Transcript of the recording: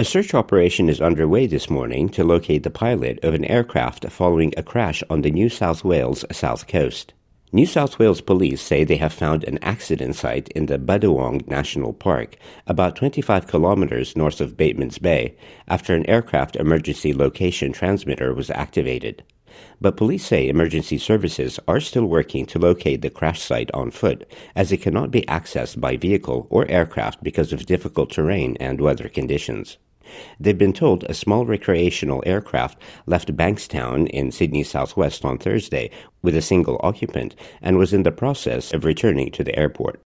A search operation is underway this morning to locate the pilot of an aircraft following a crash on the New South Wales south coast. New South Wales police say they have found an accident site in the Budawong National Park, about 25 kilometers north of Batemans Bay, after an aircraft emergency location transmitter was activated. But police say emergency services are still working to locate the crash site on foot, as it cannot be accessed by vehicle or aircraft because of difficult terrain and weather conditions. They've been told a small recreational aircraft left Bankstown in Sydney southwest on Thursday with a single occupant and was in the process of returning to the airport.